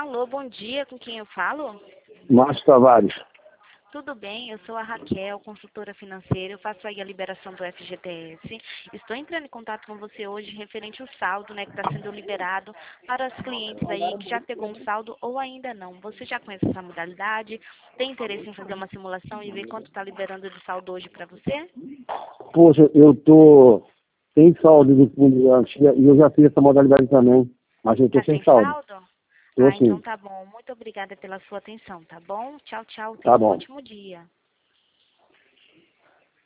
Alô, bom dia, com quem eu falo? Márcio Tavares. Tudo bem, eu sou a Raquel, consultora financeira, eu faço aí a liberação do FGTS. Estou entrando em contato com você hoje referente ao saldo, né, que está sendo liberado para os clientes aí que já pegou um saldo ou ainda não. Você já conhece essa modalidade? Tem interesse em fazer uma simulação e ver quanto está liberando de saldo hoje para você? Poxa, eu tô sem saldo do fundo antiga e eu já fiz essa modalidade também, mas eu tô Tá sem sem saldo. saldo? Tô Então sim. tá bom. Muito obrigada pela sua atenção, tá bom? Tchau, tchau. Tenha Tá um bom. ótimo dia.